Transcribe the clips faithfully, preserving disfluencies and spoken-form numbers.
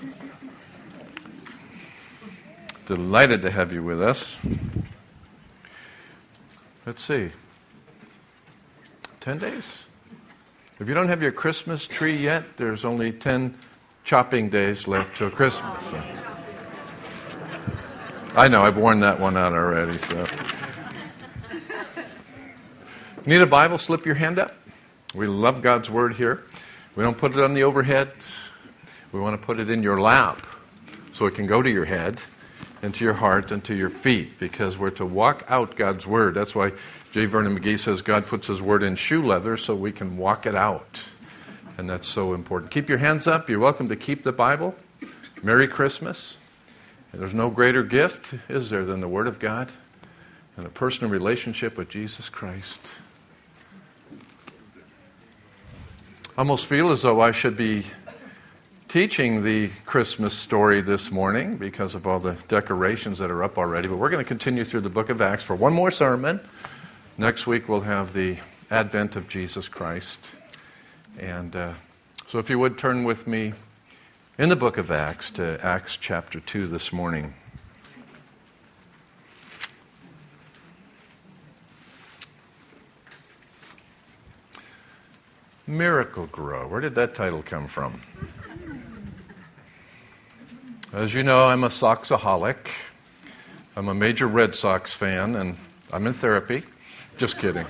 Delighted to have you with us. Let's see. Ten days. If you don't have your Christmas tree yet, there's only ten chopping days left till Christmas. So. I know, I've worn that one out already, so. Need a Bible? Slip your hand up. We love God's Word here. We don't put it on the overhead. We want to put it in your lap so it can go to your head and to your heart and to your feet, because we're to walk out God's Word. That's why J. Vernon McGee says God puts His Word in shoe leather so we can walk it out. And that's so important. Keep your hands up. You're welcome to keep the Bible. Merry Christmas. And there's no greater gift, is there, than the Word of God and a personal relationship with Jesus Christ. I almost feel as though I should be teaching the Christmas story this morning because of all the decorations that are up already. But we're going to continue through the book of Acts for one more sermon. Next week we'll have the Advent of Jesus Christ. And uh, so if you would turn with me in the book of Acts to Acts chapter two this morning. Miracle-Gro. Where did that title come from? As you know, I'm a Soxaholic. I'm a major Red Sox fan, and I'm in therapy. Just kidding.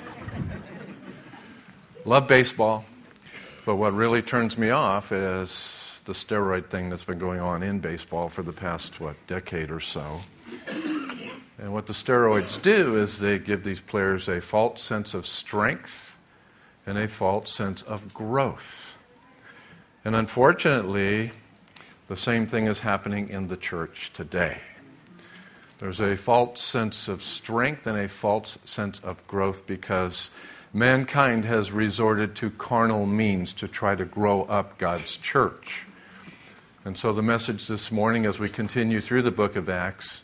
Love baseball, but what really turns me off is the steroid thing that's been going on in baseball for the past, what, decade or so. And what the steroids do is they give these players a false sense of strength and a false sense of growth. And unfortunately, the same thing is happening in the church today. There's a false sense of strength and a false sense of growth because mankind has resorted to carnal means to try to grow up God's church. And so the message this morning as we continue through the book of Acts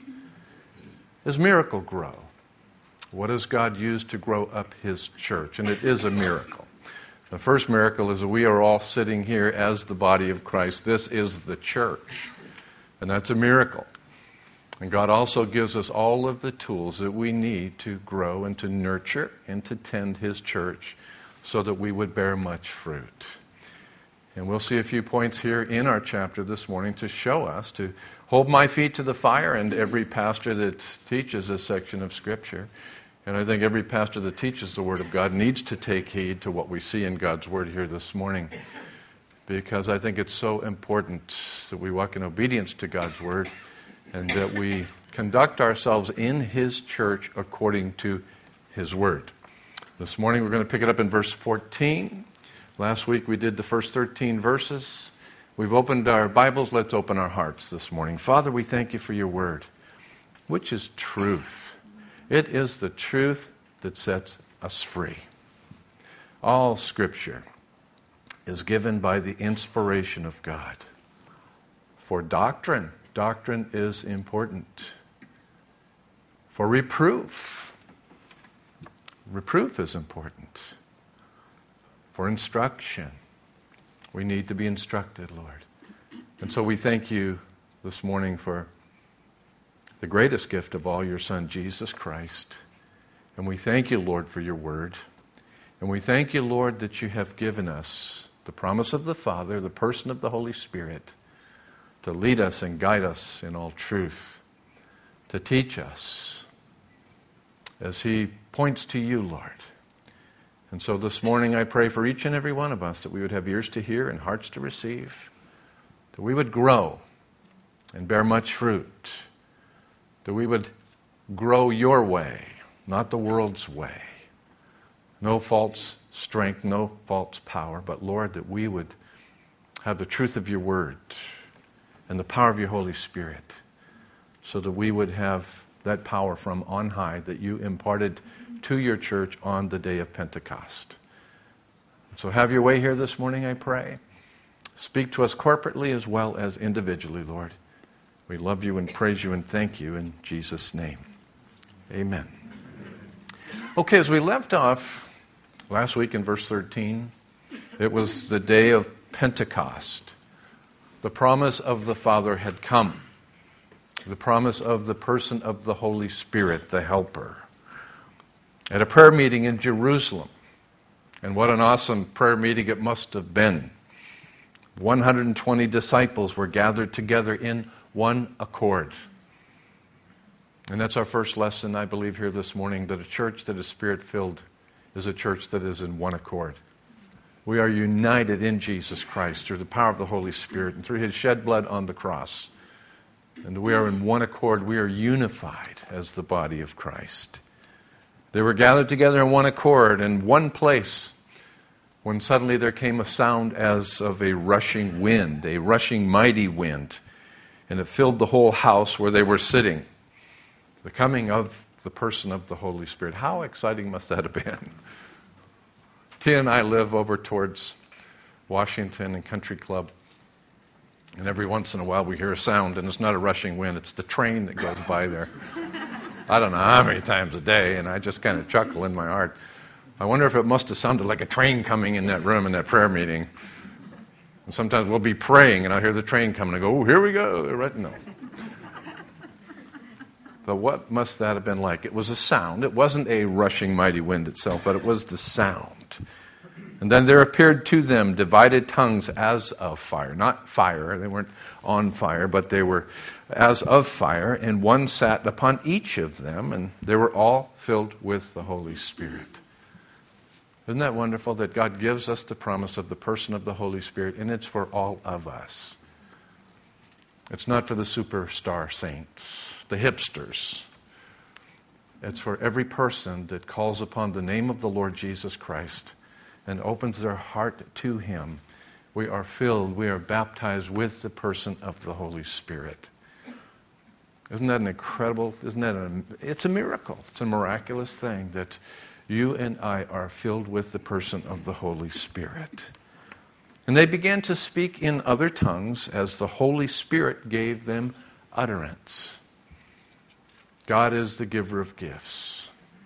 is Miracle-Gro. What does God use to grow up His church? And it is a miracle. The first miracle is that we are all sitting here as the body of Christ. This is the church. And that's a miracle. And God also gives us all of the tools that we need to grow and to nurture and to tend His church so that we would bear much fruit. And we'll see a few points here in our chapter this morning to show us, to hold my feet to the fire, and every pastor that teaches this section of Scripture. And I think every pastor that teaches the Word of God needs to take heed to what we see in God's Word here this morning. Because I think it's so important that we walk in obedience to God's Word and that we conduct ourselves in His church according to His Word. This morning we're going to pick it up in verse fourteen. Last week we did the first thirteen verses. We've opened our Bibles. Let's open our hearts this morning. Father, we thank You for Your Word, which is truth. It is the truth that sets us free. All Scripture is given by the inspiration of God. For doctrine, doctrine is important. For reproof, reproof is important. For instruction, we need to be instructed, Lord. And so we thank You this morning for the greatest gift of all, Your Son, Jesus Christ. And we thank You, Lord, for Your Word. And we thank You, Lord, that You have given us the promise of the Father, the person of the Holy Spirit, to lead us and guide us in all truth, to teach us as He points to You, Lord. And so this morning I pray for each and every one of us that we would have ears to hear and hearts to receive, that we would grow and bear much fruit, that we would grow Your way, not the world's way. No false strength, no false power, but Lord, that we would have the truth of Your Word and the power of Your Holy Spirit, so that we would have that power from on high that You imparted to Your church on the day of Pentecost. So have Your way here this morning, I pray. Speak to us corporately as well as individually, Lord. We love You and praise You and thank You in Jesus' name. Amen. Okay, as we left off last week in verse thirteen, it was the day of Pentecost. The promise of the Father had come. The promise of the person of the Holy Spirit, the Helper. At a prayer meeting in Jerusalem, and what an awesome prayer meeting it must have been. one hundred twenty disciples were gathered together in one accord. And that's our first lesson, I believe, here this morning, that a church that is Spirit-filled is a church that is in one accord. We are united in Jesus Christ through the power of the Holy Spirit and through His shed blood on the cross. And we are in one accord. We are unified as the body of Christ. They were gathered together in one accord in one place when suddenly there came a sound as of a rushing wind, a rushing mighty wind, and it filled the whole house where they were sitting. The coming of the person of the Holy Spirit. How exciting must that have been? Tia and I live over towards Washington and Country Club. And every once in a while we hear a sound, and it's not a rushing wind, it's the train that goes by there. I don't know how many times a day, and I just kind of chuckle in my heart. I wonder if it must have sounded like a train coming in that room in that prayer meeting. And sometimes we'll be praying, and I'll hear the train coming, and I go, oh, here we go. Right? No. But what must that have been like? It was a sound. It wasn't a rushing mighty wind itself, but it was the sound. And then there appeared to them divided tongues as of fire. Not fire, they weren't on fire, but they were as of fire, and one sat upon each of them, and they were all filled with the Holy Spirit. Isn't that wonderful that God gives us the promise of the person of the Holy Spirit, and it's for all of us. It's not for the superstar saints, the hipsters. It's for every person that calls upon the name of the Lord Jesus Christ and opens their heart to Him. We are filled, we are baptized with the person of the Holy Spirit. Isn't that an incredible, isn't that a, it's a miracle. It's a miraculous thing that you and I are filled with the person of the Holy Spirit. And they began to speak in other tongues as the Holy Spirit gave them utterance. God is the giver of gifts.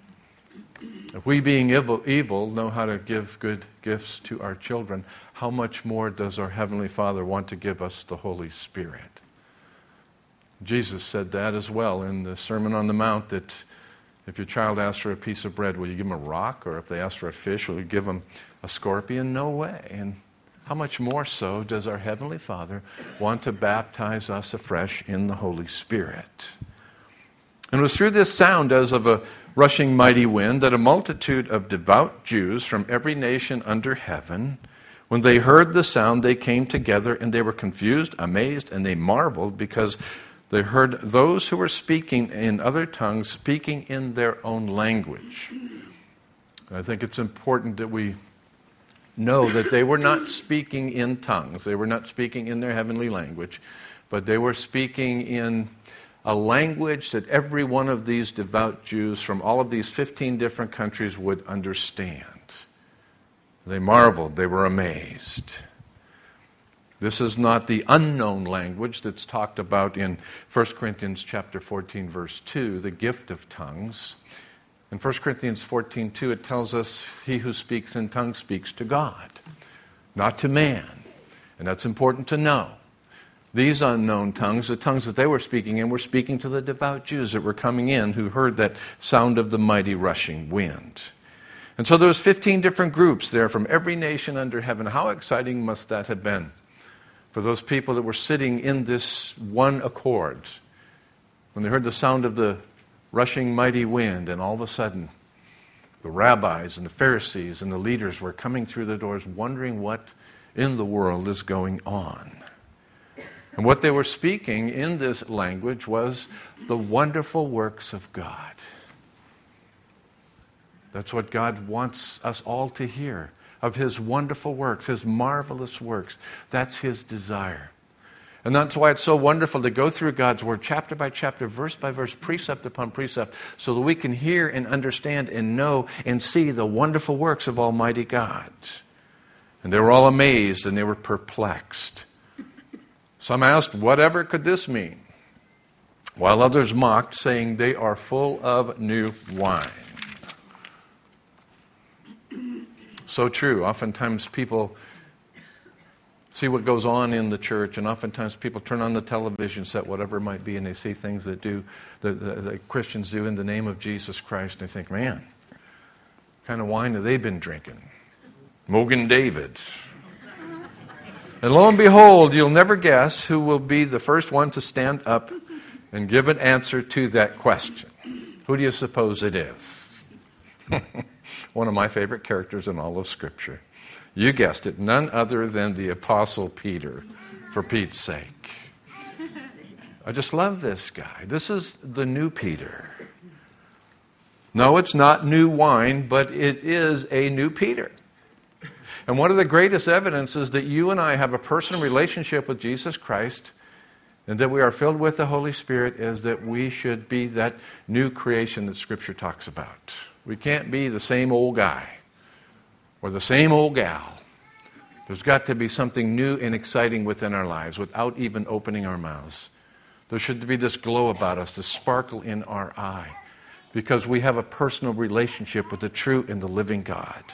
If we, being evil, evil, know how to give good gifts to our children, how much more does our Heavenly Father want to give us the Holy Spirit? Jesus said that as well in the Sermon on the Mount, that if your child asks for a piece of bread, will you give them a rock? Or if they ask for a fish, will you give them a scorpion? No way. And how much more so does our Heavenly Father want to baptize us afresh in the Holy Spirit? And it was through this sound as of a rushing mighty wind that a multitude of devout Jews from every nation under heaven, when they heard the sound, they came together, and they were confused, amazed, and they marveled because they heard those who were speaking in other tongues speaking in their own language. And I think it's important that we know that they were not speaking in tongues. They were not speaking in their heavenly language, but they were speaking in a language that every one of these devout Jews from all of these fifteen different countries would understand. They marveled. They were amazed. This is not the unknown language that's talked about in First Corinthians chapter fourteen, verse two, the gift of tongues. In First Corinthians fourteen two, it tells us, he who speaks in tongues speaks to God, not to man. And that's important to know. These unknown tongues, the tongues that they were speaking in, were speaking to the devout Jews that were coming in who heard that sound of the mighty rushing wind. And so there was fifteen different groups there from every nation under heaven. How exciting must that have been for those people that were sitting in this one accord when they heard the sound of the rushing mighty wind, and all of a sudden the rabbis and the Pharisees and the leaders were coming through the doors wondering what in the world is going on. And what they were speaking in this language was the wonderful works of God. That's what God wants us all to hear, of His wonderful works, His marvelous works. That's His desire. And that's why it's so wonderful to go through God's Word chapter by chapter, verse by verse, precept upon precept, so that we can hear and understand and know and see the wonderful works of Almighty God. And they were all amazed and they were perplexed. Some asked, whatever could this mean? While others mocked, saying they are full of new wine. So true. Oftentimes people see what goes on in the church, and oftentimes people turn on the television set, whatever it might be, and they see things that do that, that, that Christians do in the name of Jesus Christ, and they think, man, what kind of wine have they been drinking? Mogen David. And lo and behold, you'll never guess who will be the first one to stand up and give an answer to that question. Who do you suppose it is? One of my favorite characters in all of Scripture. You guessed it, none other than the Apostle Peter, for Pete's sake. I just love this guy. This is the new Peter. No, it's not new wine, but it is a new Peter. And one of the greatest evidences that you and I have a personal relationship with Jesus Christ and that we are filled with the Holy Spirit is that we should be that new creation that Scripture talks about. We can't be the same old guy or the same old gal. There's got to be something new and exciting within our lives without even opening our mouths. There should be this glow about us, this sparkle in our eye, because we have a personal relationship with the true and the living God.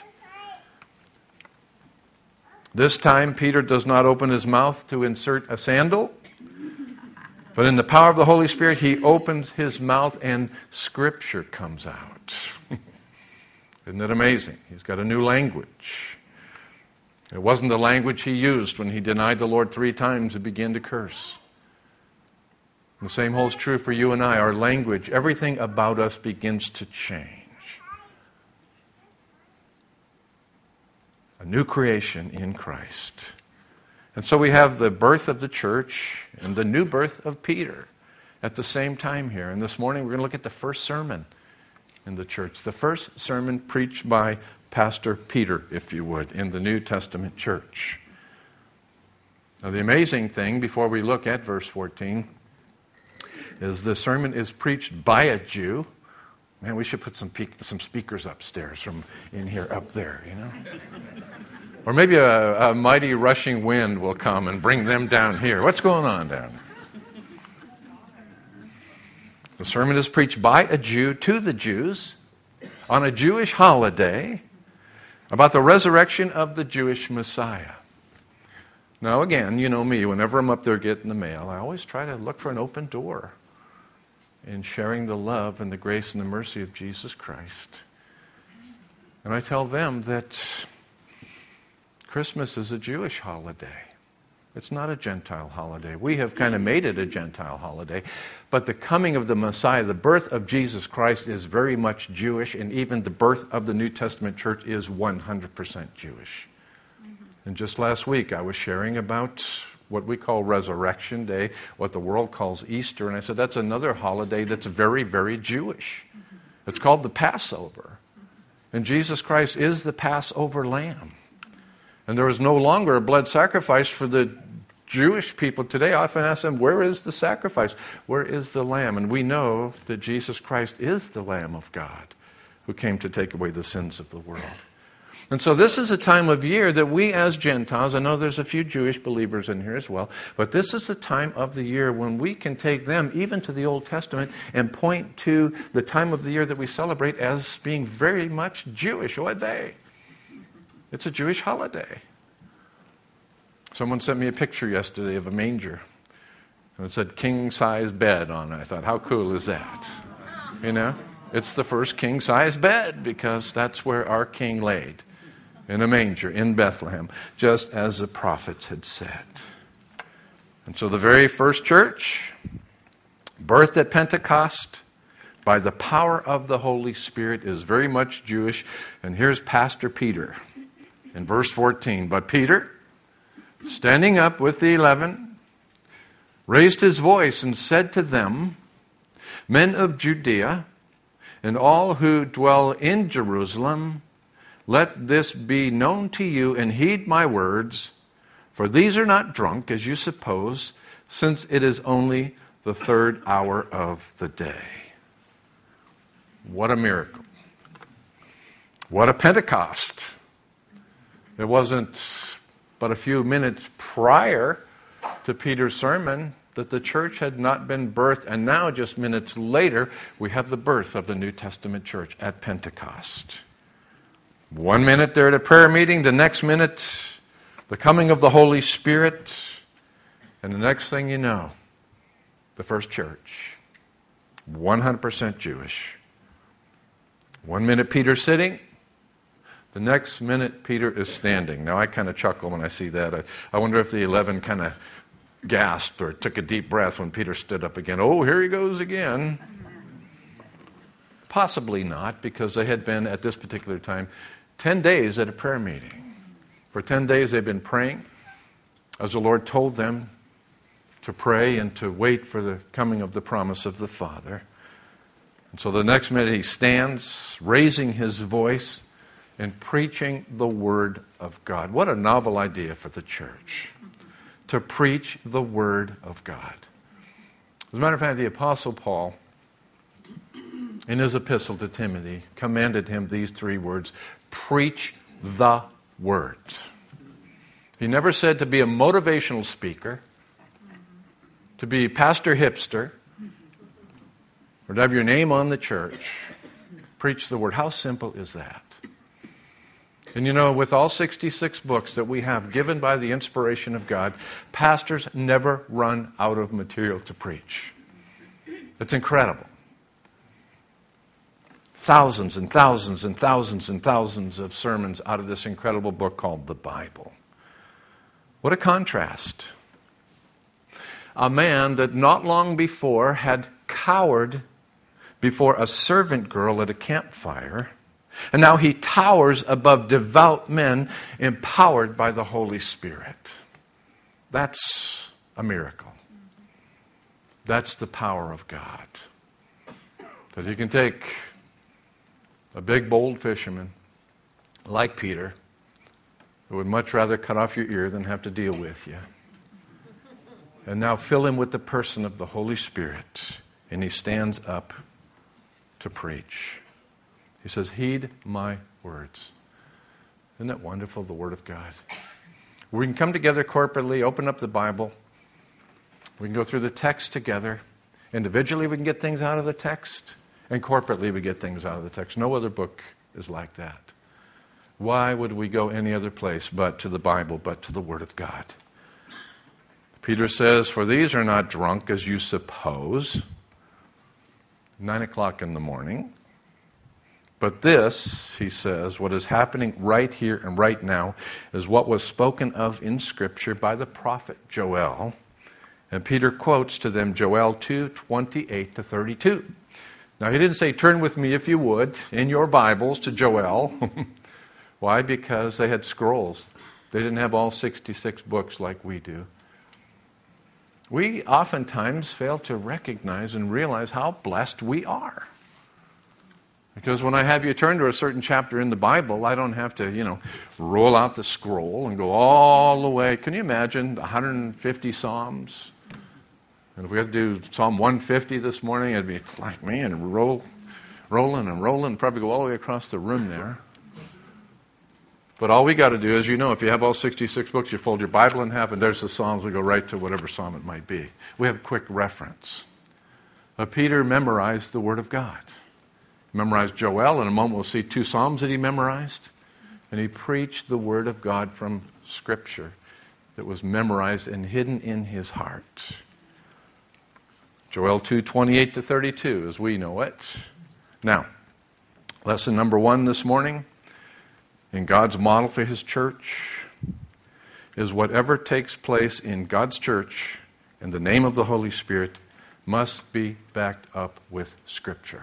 This time, Peter does not open his mouth to insert a sandal, but in the power of the Holy Spirit, he opens his mouth and Scripture comes out. Isn't it amazing? He's got a new language. It wasn't the language he used when he denied the Lord three times and began to curse. The same holds true for you and I. Our language, everything about us begins to change. A new creation in Christ. And so we have the birth of the church and the new birth of Peter at the same time here. And this morning we're going to look at the first sermon in the church. The first sermon preached by Pastor Peter, if you would, in the New Testament church. Now the amazing thing, before we look at verse fourteen, is the sermon is preached by a Jew. Man, we should put some pe- some speakers upstairs from in here up there, you know. Or maybe a, a mighty rushing wind will come and bring them down here. What's going on down there? The sermon is preached by a Jew to the Jews on a Jewish holiday about the resurrection of the Jewish Messiah. Now again, you know me, whenever I'm up there getting the mail, I always try to look for an open door in sharing the love and the grace and the mercy of Jesus Christ. And I tell them that Christmas is a Jewish holiday. It's not a Gentile holiday. We have kind of made it a Gentile holiday. But the coming of the Messiah, the birth of Jesus Christ, is very much Jewish, and even the birth of the New Testament church is one hundred percent Jewish. Mm-hmm. And just last week I was sharing about what we call Resurrection Day, what the world calls Easter, and I said that's another holiday that's very, very Jewish. Mm-hmm. It's called the Passover. And Jesus Christ is the Passover lamb. And there is no longer a blood sacrifice for the Jewish people today. I often ask them, where is the sacrifice? Where is the lamb? And we know that Jesus Christ is the Lamb of God who came to take away the sins of the world. And so this is a time of year that we as Gentiles, I know there's a few Jewish believers in here as well, but this is the time of the year when we can take them even to the Old Testament and point to the time of the year that we celebrate as being very much Jewish. What they? It's a Jewish holiday. Someone sent me a picture yesterday of a manger. And it said king-size bed on it. I thought, how cool is that? You know, it's the first king-size bed because that's where our king laid, in a manger in Bethlehem, just as the prophets had said. And so the very first church, birthed at Pentecost by the power of the Holy Spirit, is very much Jewish. And here's Pastor Peter. In verse fourteen, but Peter, standing up with the eleven, raised his voice and said to them, men of Judea, and all who dwell in Jerusalem, let this be known to you, and heed my words, for these are not drunk, as you suppose, since it is only the third hour of the day. What a miracle. What a Pentecost. It wasn't but a few minutes prior to Peter's sermon that the church had not been birthed, and now just minutes later we have the birth of the New Testament church at Pentecost. One minute they're at a prayer meeting, the next minute the coming of the Holy Spirit, and the next thing you know, the first church, one hundred percent Jewish. One minute Peter's sitting, the next minute Peter is standing. Now I kind of chuckle when I see that. I, I wonder if the eleven kind of gasped or took a deep breath when Peter stood up again. Oh, here he goes again. Possibly not, because they had been, at this particular time, ten days at a prayer meeting. For ten days they've been praying as the Lord told them to pray and to wait for the coming of the promise of the Father. And so the next minute he stands, raising his voice and preaching the Word of God. What a novel idea for the church, to preach the Word of God. As a matter of fact, the Apostle Paul, in his epistle to Timothy, commanded him these three words: preach the Word. He never said to be a motivational speaker, to be pastor hipster, or to have your name on the church. Preach the Word. How simple is that? And you know, with all sixty-six books that we have given by the inspiration of God, pastors never run out of material to preach. It's incredible. Thousands and thousands and thousands and thousands of sermons out of this incredible book called the Bible. What a contrast. A man that not long before had cowered before a servant girl at a campfire, and now he towers above devout men empowered by the Holy Spirit. That's a miracle. That's the power of God. That He can take a big, bold fisherman like Peter, who would much rather cut off your ear than have to deal with you, and now fill him with the person of the Holy Spirit, and he stands up to preach. He says, heed my words. Isn't that wonderful, the Word of God? We can come together corporately, open up the Bible. We can go through the text together. Individually, we can get things out of the text. And corporately, we get things out of the text. No other book is like that. Why would we go any other place but to the Bible, but to the Word of God? Peter says, for these are not drunk as you suppose. Nine o'clock in the morning. But this, he says, what is happening right here and right now is what was spoken of in Scripture by the prophet Joel. And Peter quotes to them Joel two, twenty-eight to thirty-two. Now, he didn't say, turn with me, if you would, in your Bibles to Joel. Why? Because they had scrolls. They didn't have all sixty-six books like we do. We oftentimes fail to recognize and realize how blessed we are. Because when I have you turn to a certain chapter in the Bible, I don't have to, you know, roll out the scroll and go all the way. Can you imagine one hundred fifty Psalms? And if we had to do Psalm one fifty this morning, it'd be like, man, roll, rolling and rolling, probably go all the way across the room there. But all we got to do is, you know, if you have all sixty-six books, you fold your Bible in half, and there's the Psalms. We go right to whatever psalm it might be. We have a quick reference. But Peter memorized the Word of God. He memorized Joel. In a moment, we'll see two Psalms that he memorized. And he preached the Word of God from Scripture that was memorized and hidden in his heart. Joel two, twenty-eight to thirty-two, as we know it. Now, lesson number one this morning in God's model for His church is whatever takes place in God's church in the name of the Holy Spirit must be backed up with Scripture.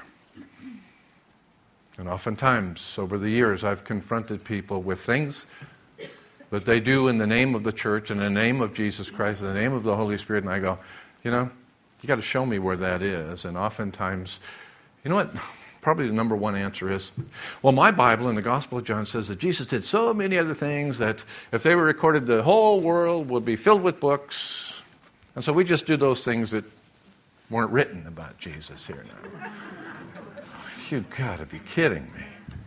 And oftentimes, over the years, I've confronted people with things that they do in the name of the church, in the name of Jesus Christ, in the name of the Holy Spirit, and I go, you know, you got to show me where that is. And oftentimes, you know what? Probably the number one answer is, well, my Bible in the Gospel of John says that Jesus did so many other things that if they were recorded, the whole world would be filled with books. And so we just do those things that weren't written about Jesus here now. You've got to be kidding me.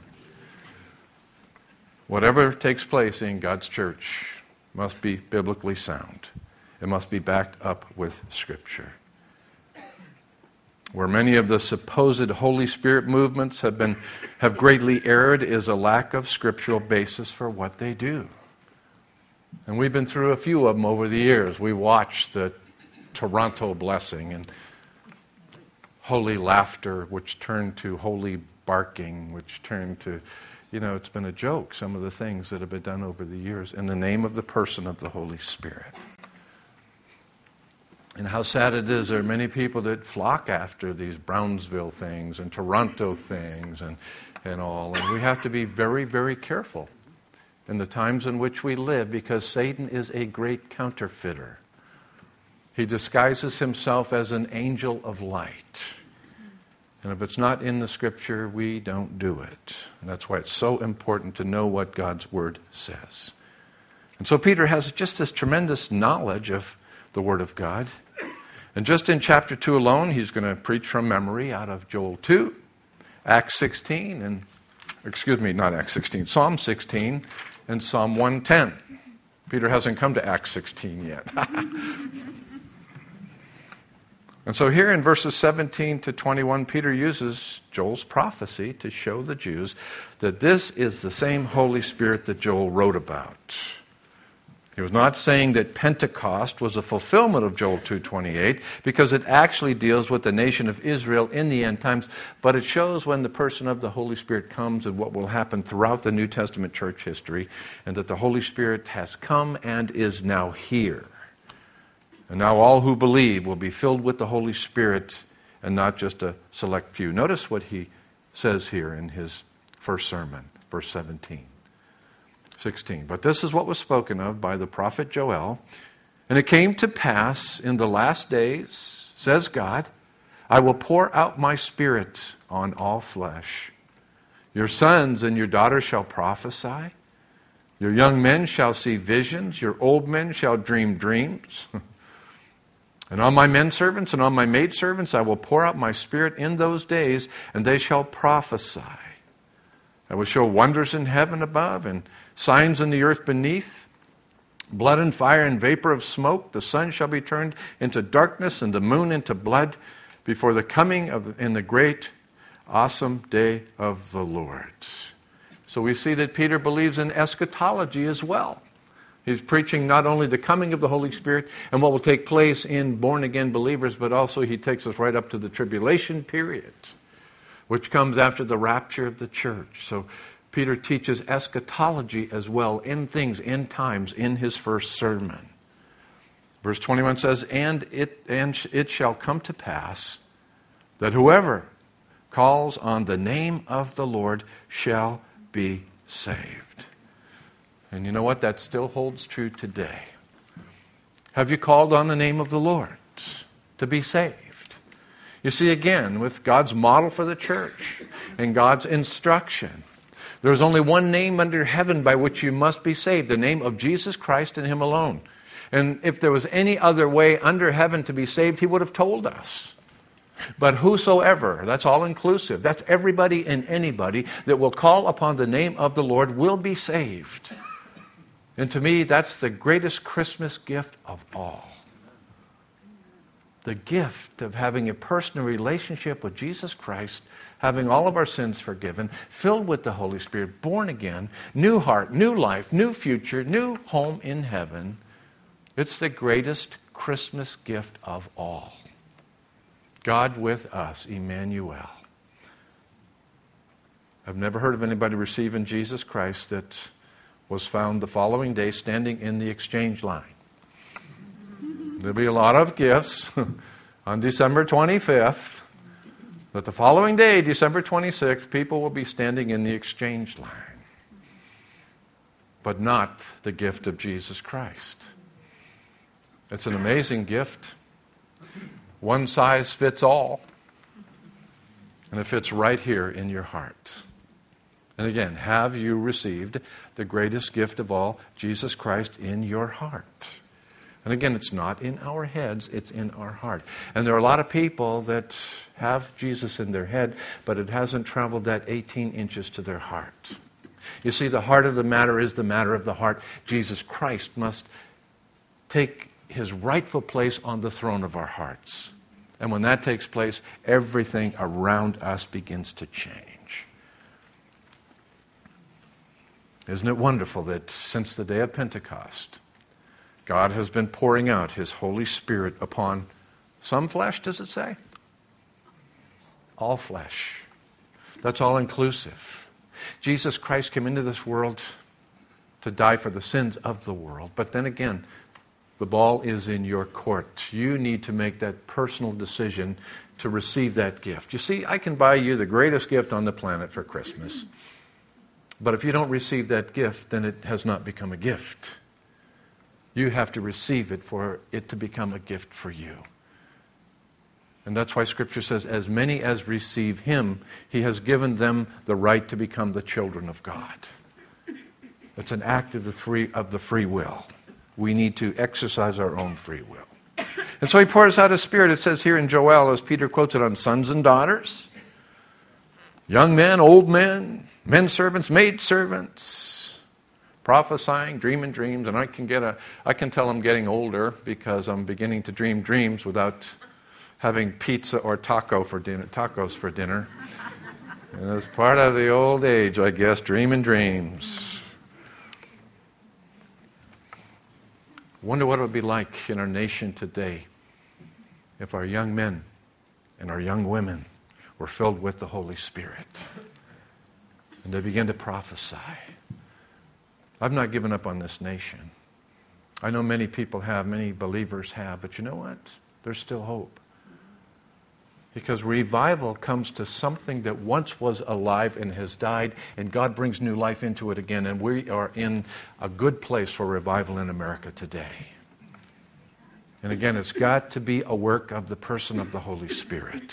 Whatever takes place in God's church must be biblically sound. It must be backed up with Scripture. Where many of the supposed Holy Spirit movements have been have greatly erred is a lack of scriptural basis for what they do. And we've been through a few of them over the years. We watched the Toronto blessing and holy laughter, which turned to holy barking, which turned to, you know, it's been a joke, some of the things that have been done over the years in the name of the person of the Holy Spirit. And how sad it is, there are many people that flock after these Brownsville things and Toronto things and, and all. And we have to be very, very careful in the times in which we live, because Satan is a great counterfeiter. He disguises himself as an angel of light. And if it's not in the Scripture, we don't do it. And that's why it's so important to know what God's Word says. And so Peter has just this tremendous knowledge of the Word of God. And just in chapter two alone, he's going to preach from memory out of Joel two, Acts sixteen, and, excuse me, not Acts sixteen, Psalm sixteen, and Psalm one ten. Peter hasn't come to Acts sixteen yet. And so here in verses seventeen to twenty-one, Peter uses Joel's prophecy to show the Jews that this is the same Holy Spirit that Joel wrote about. He was not saying that Pentecost was a fulfillment of Joel two twenty-eight, because it actually deals with the nation of Israel in the end times, but it shows when the person of the Holy Spirit comes and what will happen throughout the New Testament church history, and that the Holy Spirit has come and is now here. And now all who believe will be filled with the Holy Spirit and not just a select few. Notice what he says here in his first sermon, verse seventeen. sixteen. But this is what was spoken of by the prophet Joel. And it came to pass in the last days, says God, I will pour out my Spirit on all flesh. Your sons and your daughters shall prophesy. Your young men shall see visions. Your old men shall dream dreams. And on my men servants and on my maid servants I will pour out my Spirit in those days, and they shall prophesy. I will show wonders in heaven above and signs in the earth beneath, blood and fire and vapor of smoke. The sun shall be turned into darkness and the moon into blood before the coming of in the great awesome day of the Lord. So we see that Peter believes in eschatology as well. He's preaching not only the coming of the Holy Spirit and what will take place in born-again believers, but also he takes us right up to the tribulation period, which comes after the rapture of the church. So Peter teaches eschatology as well in things, in times, in his first sermon. Verse twenty-one says, And it, and it shall come to pass that whoever calls on the name of the Lord shall be saved. And you know what? That still holds true today. Have you called on the name of the Lord to be saved? You see, again, with God's model for the church and God's instruction, there's only one name under heaven by which you must be saved, the name of Jesus Christ and Him alone. And if there was any other way under heaven to be saved, He would have told us. But whosoever, that's all inclusive, that's everybody and anybody that will call upon the name of the Lord will be saved. And to me, that's the greatest Christmas gift of all. The gift of having a personal relationship with Jesus Christ, having all of our sins forgiven, filled with the Holy Spirit, born again, new heart, new life, new future, new home in heaven. It's the greatest Christmas gift of all. God with us, Emmanuel. I've never heard of anybody receiving Jesus Christ that was found the following day standing in the exchange line. There'll be a lot of gifts on December twenty-fifth, but the following day, December twenty-sixth, people will be standing in the exchange line. But not the gift of Jesus Christ. It's an amazing gift. One size fits all. And it fits right here in your heart. And again, have you received the greatest gift of all, Jesus Christ, in your heart? And again, it's not in our heads, it's in our heart. And there are a lot of people that have Jesus in their head, but it hasn't traveled that eighteen inches to their heart. You see, the heart of the matter is the matter of the heart. Jesus Christ must take His rightful place on the throne of our hearts. And when that takes place, everything around us begins to change. Isn't it wonderful that since the day of Pentecost, God has been pouring out His Holy Spirit upon some flesh, does it say? All flesh. That's all inclusive. Jesus Christ came into this world to die for the sins of the world. But then again, the ball is in your court. You need to make that personal decision to receive that gift. You see, I can buy you the greatest gift on the planet for Christmas. But if you don't receive that gift, then it has not become a gift. You have to receive it for it to become a gift for you. And that's why Scripture says, as many as receive Him, He has given them the right to become the children of God. It's an act of the free, of the free will. We need to exercise our own free will. And so He pours out His Spirit. It says here in Joel, as Peter quotes it, on sons and daughters, young men, old men, men servants, maid servants, prophesying, dreaming dreams. And I can get a, I can tell I'm getting older because I'm beginning to dream dreams without having pizza or taco for dinner, tacos for dinner. And it's part of the old age, I guess, dreaming dreams. Wonder what it would be like in our nation today if our young men and our young women were filled with the Holy Spirit and they began to prophesy. I've not given up on this nation. I know many people have, many believers have, but you know what? There's still hope. Because revival comes to something that once was alive and has died, and God brings new life into it again, and we are in a good place for revival in America today. And again, it's got to be a work of the person of the Holy Spirit.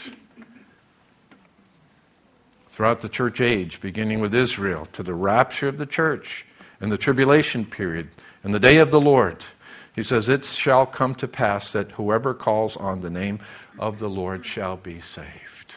Throughout the church age, beginning with Israel, to the rapture of the church, and the tribulation period, and the day of the Lord, He says, it shall come to pass that whoever calls on the name of the Lord shall be saved.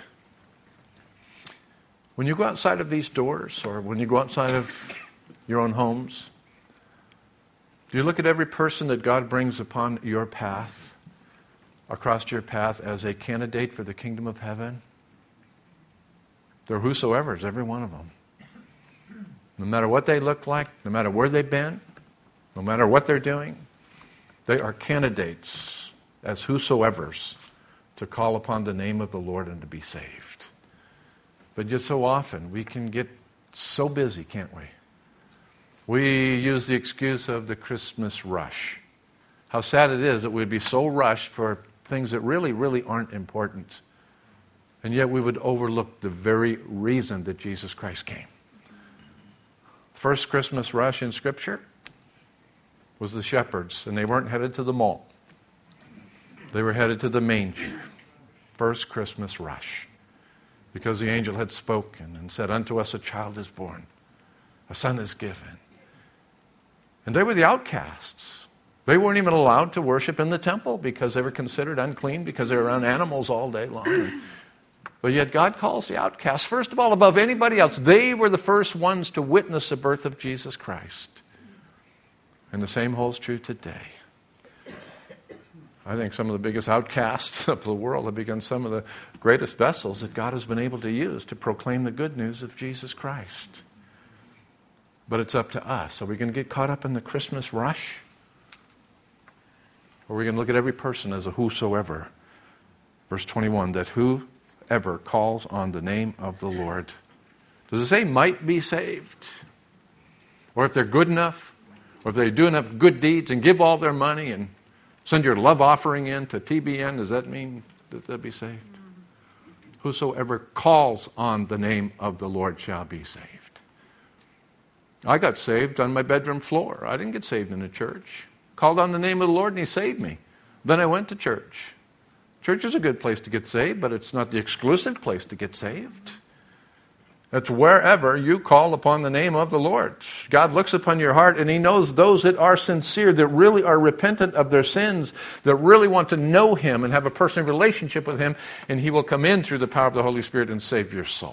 When you go outside of these doors, or when you go outside of your own homes, do you look at every person that God brings upon your path, across your path, as a candidate for the kingdom of heaven? They're whosoever's, every one of them. No matter what they look like, no matter where they've been, no matter what they're doing, they are candidates as whosoever's to call upon the name of the Lord and to be saved. But just so often, we can get so busy, can't we? We use the excuse of the Christmas rush. How sad it is that we'd be so rushed for things that really, really aren't important. And yet we would overlook the very reason that Jesus Christ came. The first Christmas rush in Scripture was the shepherds, and they weren't headed to the mall. They were headed to the manger. First Christmas rush. Because the angel had spoken and said, unto us a child is born, a son is given. And they were the outcasts. They weren't even allowed to worship in the temple because they were considered unclean because they were around animals all day long. But yet God calls the outcasts, first of all, above anybody else. They were the first ones to witness the birth of Jesus Christ. And the same holds true today. I think some of the biggest outcasts of the world have become some of the greatest vessels that God has been able to use to proclaim the good news of Jesus Christ. But it's up to us. Are we going to get caught up in the Christmas rush? Or are we going to look at every person as a whosoever? Verse twenty-one, that whoever calls on the name of the Lord. Does it say might be saved? Or if they're good enough, or if they do enough good deeds and give all their money and send your love offering in to T B N, does that mean that they'll be saved? Whosoever calls on the name of the Lord shall be saved. I got saved on my bedroom floor. I didn't get saved in a church. Called on the name of the Lord and He saved me. Then I went to church. Church is a good place to get saved, but it's not the exclusive place to get saved. That's wherever you call upon the name of the Lord. God looks upon your heart and He knows those that are sincere, that really are repentant of their sins, that really want to know Him and have a personal relationship with Him, and He will come in through the power of the Holy Spirit and save your soul.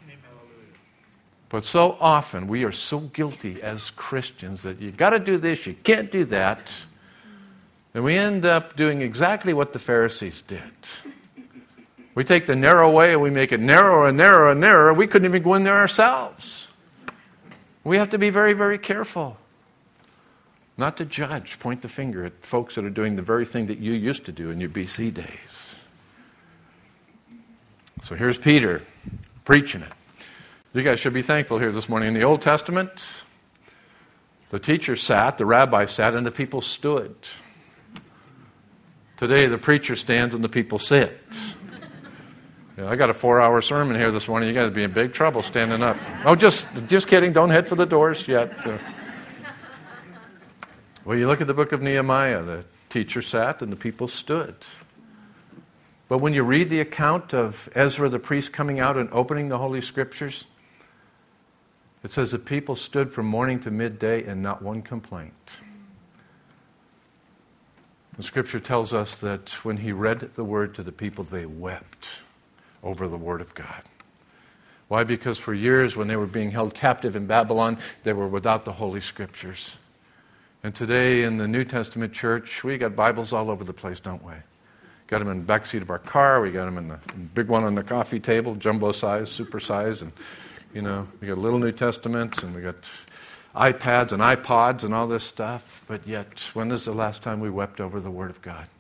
But so often we are so guilty as Christians that you got to do this, you can't do that. And we end up doing exactly what the Pharisees did. We take the narrow way and we make it narrower and narrower and narrower. We couldn't even go in there ourselves. We have to be very, very careful. not to judge, point the finger at folks that are doing the very thing that you used to do in your B C days. So here's Peter preaching it. You guys should be thankful here this morning. In the Old Testament, the teacher sat, the rabbi sat, and the people stood. Today, the preacher stands and the people sit. You know, I got a four-hour sermon here this morning. You got to be in big trouble standing up. Oh, just just kidding. Don't head for the doors yet. Uh, well, you look at the book of Nehemiah. The teacher sat and the people stood. But when you read the account of Ezra the priest coming out and opening the Holy Scriptures, it says the people stood from morning to midday and not one complaint. The Scripture tells us that when he read the word to the people, they wept over the Word of God. Why? Because for years when they were being held captive in Babylon, they were without the Holy Scriptures. And today in the New Testament church, we got Bibles all over the place, don't we? Got them in the back seat of our car. We got them in the big one on the coffee table, jumbo size, super size. And, you know, we got little New Testaments and we got iPads and iPods and all this stuff. But yet, when is the last time we wept over the Word of God?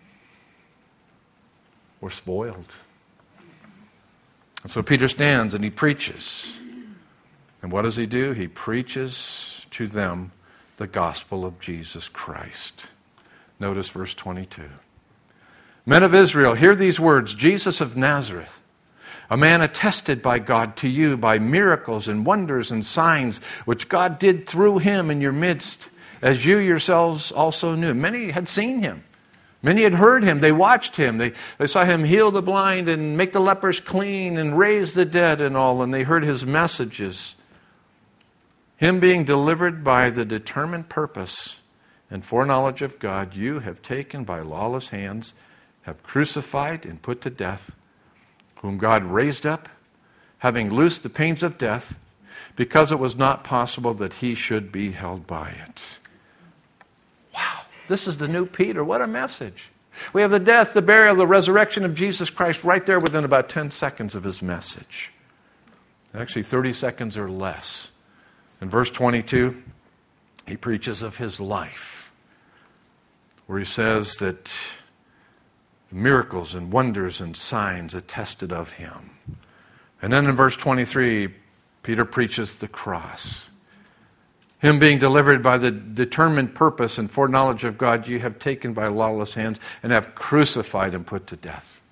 We're spoiled. And so Peter stands and he preaches. And what does he do? He preaches to them the gospel of Jesus Christ. Notice verse twenty-two. Men of Israel, hear these words. Jesus of Nazareth, a man attested by God to you by miracles and wonders and signs, which God did through him in your midst, as you yourselves also knew. Many had seen him. Many had heard him. They watched him. They, they saw him heal the blind and make the lepers clean and raise the dead and all. And they heard his messages. Him being delivered by the determined purpose and foreknowledge of God, you have taken by lawless hands, have crucified and put to death, whom God raised up, having loosed the pains of death, because it was not possible that he should be held by it. Wow. This is the new Peter. What a message. We have the death, the burial, the resurrection of Jesus Christ right there within about ten seconds of his message. Actually, thirty seconds or less. In verse twenty-two, he preaches of his life, where he says that miracles and wonders and signs attested of him. And then in verse twenty-three, Peter preaches the cross. Him being delivered by the determined purpose and foreknowledge of God, you have taken by lawless hands and have crucified and put to death.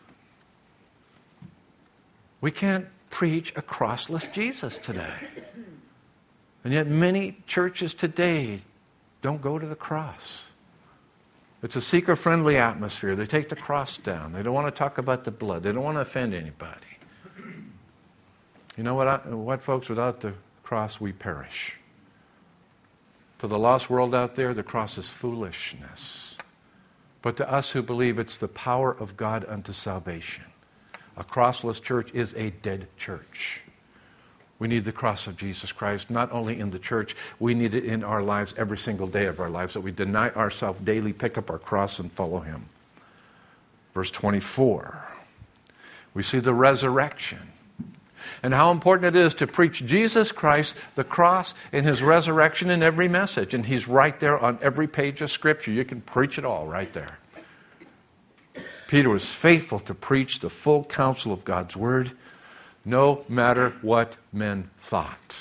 We can't preach a crossless Jesus today. And yet many churches today don't go to the cross. It's a seeker-friendly atmosphere. They take the cross down. They don't want to talk about the blood. They don't want to offend anybody. You know what, I, what folks? Without the cross, we perish. To the lost world out there, the cross is foolishness. But to us who believe, it's the power of God unto salvation. A crossless church is a dead church. We need the cross of Jesus Christ, not only in the church, we need it in our lives every single day of our lives, that we deny ourselves daily, pick up our cross, and follow him. Verse twenty-four, we see the resurrection. And how important it is to preach Jesus Christ, the cross, and his resurrection in every message. And he's right there on every page of Scripture. You can preach it all right there. Peter was faithful to preach the full counsel of God's Word, no matter what men thought.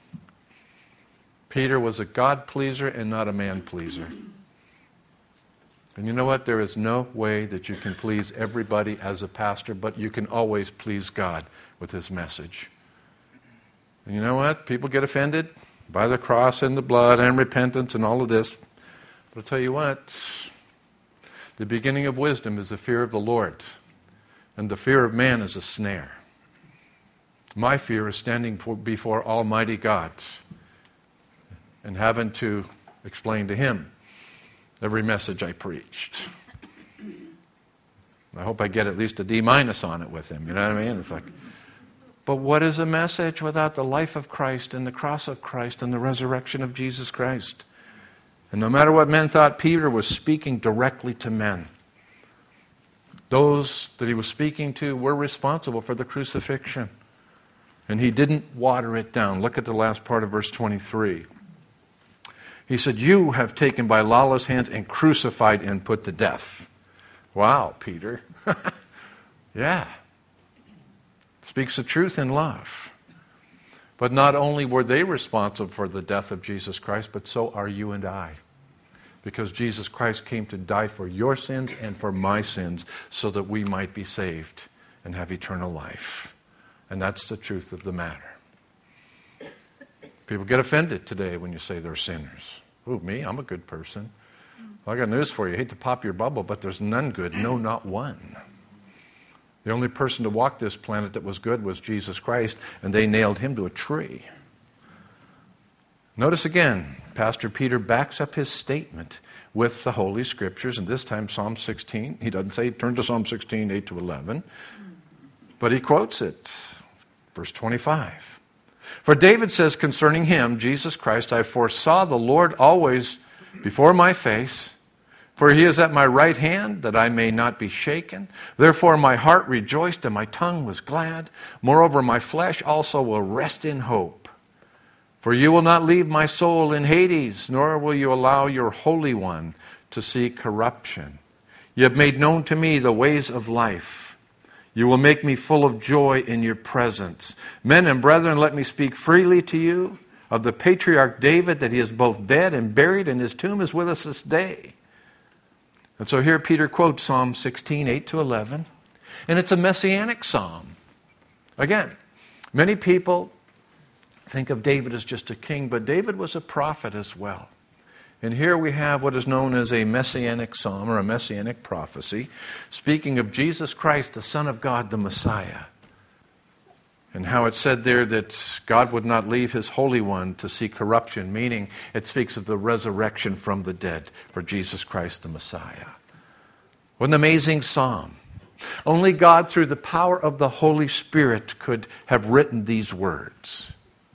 Peter was a God-pleaser and not a man-pleaser. And you know what? There is no way that you can please everybody as a pastor, but you can always please God with his message. And you know what? People get offended by the cross and the blood and repentance and all of this. But I'll tell you what, the beginning of wisdom is the fear of the Lord, and the fear of man is a snare. My fear is standing before Almighty God and having to explain to him every message I preached. I hope I get at least a D minus on it with him. You know what I mean? It's like, but what is a message without the life of Christ and the cross of Christ and the resurrection of Jesus Christ? And no matter what men thought, Peter was speaking directly to men. Those that he was speaking to were responsible for the crucifixion. And he didn't water it down. Look at the last part of verse twenty-three. He said, you have taken by lawless hands and crucified and put to death. Wow, Peter. Yeah. Speaks the truth in love. But not only were they responsible for the death of Jesus Christ, but so are you and I. Because Jesus Christ came to die for your sins and for my sins so that we might be saved and have eternal life. And that's the truth of the matter. People get offended today when you say they're sinners. Ooh, me? I'm a good person. Well, I got news for you. I hate to pop your bubble, but there's none good. No, not one. The only person to walk this planet that was good was Jesus Christ, and they nailed him to a tree. Notice again, Pastor Peter backs up his statement with the Holy Scriptures, and this time Psalm sixteen. He doesn't say turn to Psalm sixteen, eight to eleven, but he quotes it. Verse twenty-five. For David says concerning him, Jesus Christ, I foresaw the Lord always before my face, for he is at my right hand, that I may not be shaken. Therefore my heart rejoiced, and my tongue was glad. Moreover, my flesh also will rest in hope. For you will not leave my soul in Hades, nor will you allow your Holy One to see corruption. You have made known to me the ways of life. You will make me full of joy in your presence. Men and brethren, let me speak freely to you of the patriarch David, that he is both dead and buried, and his tomb is with us this day. And so here Peter quotes Psalm sixteen, eight to eleven. And it's a messianic psalm. Again, many people think of David as just a king, but David was a prophet as well. And here we have what is known as a messianic psalm or a messianic prophecy, speaking of Jesus Christ, the Son of God, the Messiah. And how it said there that God would not leave his Holy One to see corruption, meaning it speaks of the resurrection from the dead for Jesus Christ the Messiah. What an amazing psalm. Only God, through the power of the Holy Spirit, could have written these words.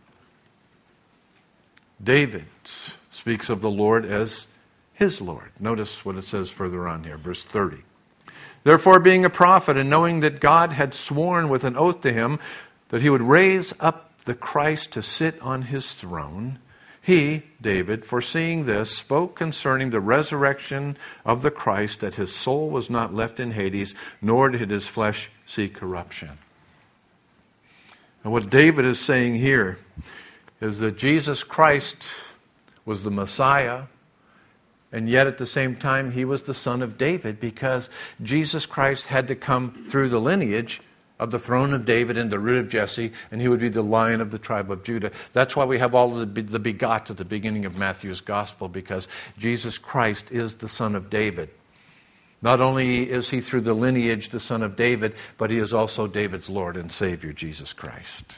David speaks of the Lord as his Lord. Notice what it says further on here, verse thirty. Therefore, being a prophet, and knowing that God had sworn with an oath to him that he would raise up the Christ to sit on his throne, he, David, foreseeing this, spoke concerning the resurrection of the Christ, that his soul was not left in Hades, nor did his flesh see corruption. And what David is saying here is that Jesus Christ was the Messiah, and yet at the same time he was the son of David, because Jesus Christ had to come through the lineage of the throne of David and the root of Jesse, and he would be the Lion of the tribe of Judah. That's why we have all of the, the begots at the beginning of Matthew's gospel, because Jesus Christ is the son of David. Not only is he through the lineage the son of David, but he is also David's Lord and Savior, Jesus Christ.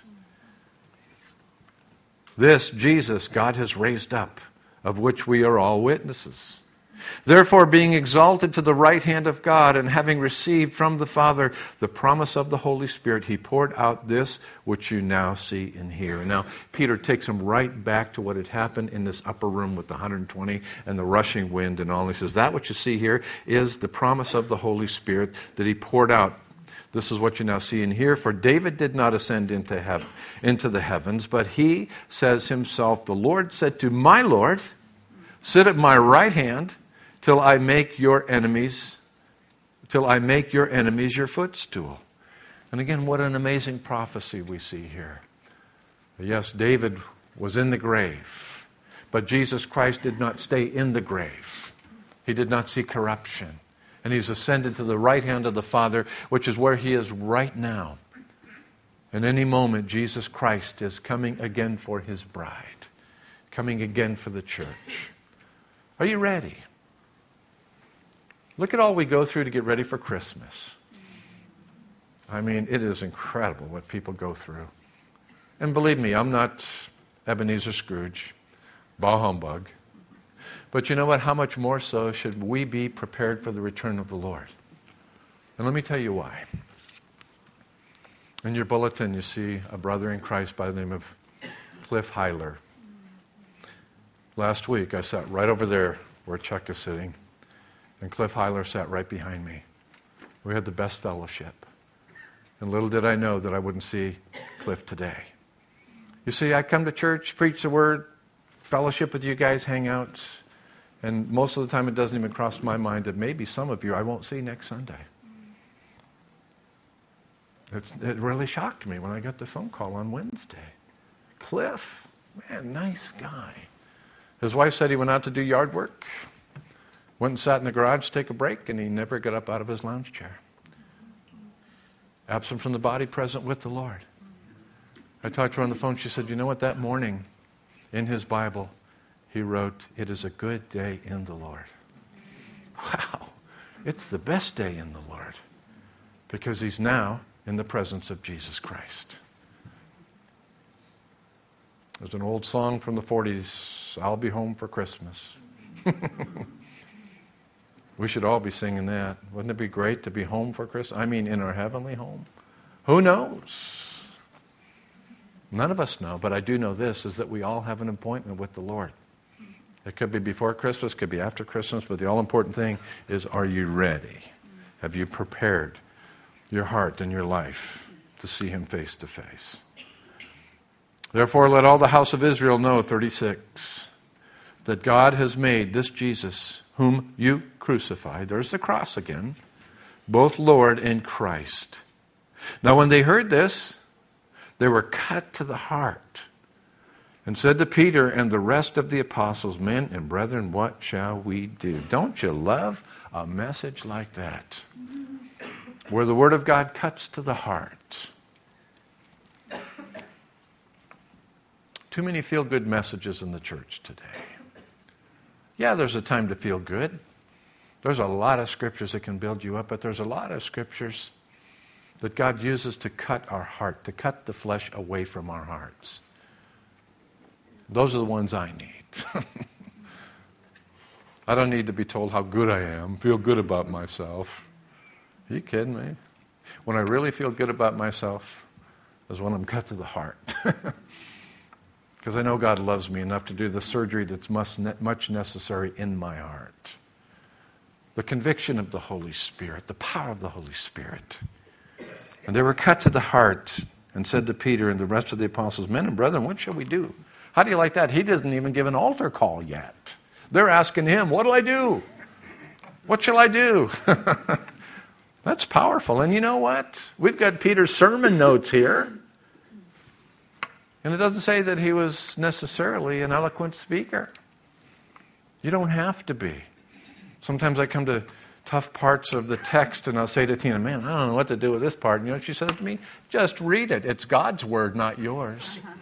This Jesus God has raised up, of which we are all witnesses. Therefore, being exalted to the right hand of God, and having received from the Father the promise of the Holy Spirit, he poured out this which you now see and hear. And now Peter takes him right back to what had happened in this upper room with the one hundred twenty and the rushing wind and all. He says, that which you see here is the promise of the Holy Spirit that he poured out. This is what you now see and hear. For David did not ascend into heaven, into the heavens, but he says himself, the Lord said to my Lord, sit at my right hand, till I make your enemies, till I make your enemies your footstool. And again, what an amazing prophecy we see here. Yes, David was in the grave, but Jesus Christ did not stay in the grave. He did not see corruption. And he's ascended to the right hand of the Father, which is where he is right now. And any moment, Jesus Christ is coming again for his bride, coming again for the church. Are you ready? Look at all we go through to get ready for Christmas. I mean, it is incredible what people go through. And believe me, I'm not Ebenezer Scrooge, bah humbug. But you know what? How much more so should we be prepared for the return of the Lord? And let me tell you why. In your bulletin, you see a brother in Christ by the name of Cliff Heiler. Last week, I sat right over there where Chuck is sitting. And Cliff Heiler sat right behind me. We had the best fellowship. And little did I know that I wouldn't see Cliff today. You see, I come to church, preach the word, fellowship with you guys, hang out. And most of the time it doesn't even cross my mind that maybe some of you I won't see next Sunday. It's, it really shocked me when I got the phone call on Wednesday. Cliff, man, nice guy. His wife said he went out to do yard work, went and sat in the garage to take a break, and he never got up out of his lounge chair. Absent from the body, present with the Lord. I talked to her on the phone. She said, you know what, that morning in his Bible, he wrote, it is a good day in the Lord. Wow, it's the best day in the Lord because he's now in the presence of Jesus Christ. There's an old song from the forties, I'll be home for Christmas. We should all be singing that. Wouldn't it be great to be home for Christmas? I mean, in our heavenly home. Who knows? None of us know, but I do know this, is that we all have an appointment with the Lord. It could be before Christmas, could be after Christmas, but the all-important thing is, are you ready? Have you prepared your heart and your life to see him face to face? Therefore, let all the house of Israel know, thirty-six, that God has made this Jesus, whom you crucified, there's the cross again, both Lord and Christ. Now when they heard this, they were cut to the heart and said to Peter and the rest of the apostles, men and brethren, what shall we do? Don't you love a message like that? Where the Word of God cuts to the heart. Too many feel-good messages in the church today. Yeah, there's a time to feel good. There's a lot of scriptures that can build you up, but there's a lot of scriptures that God uses to cut our heart, to cut the flesh away from our hearts. Those are the ones I need. I don't need to be told how good I am, feel good about myself. Are you kidding me? When I really feel good about myself is when I'm cut to the heart. Because I know God loves me enough to do the surgery that's much necessary in my heart. The conviction of the Holy Spirit, the power of the Holy Spirit. And they were cut to the heart and said to Peter and the rest of the apostles, men and brethren, what shall we do? How do you like that? He doesn't even give an altar call yet. They're asking him, what do I do? What shall I do? That's powerful. And you know what? We've got Peter's sermon notes here. And it doesn't say that he was necessarily an eloquent speaker. You don't have to be. Sometimes I come to tough parts of the text and I'll say to Tina, man, I don't know what to do with this part. And you know what she said to me? Just read it. It's God's word, not yours.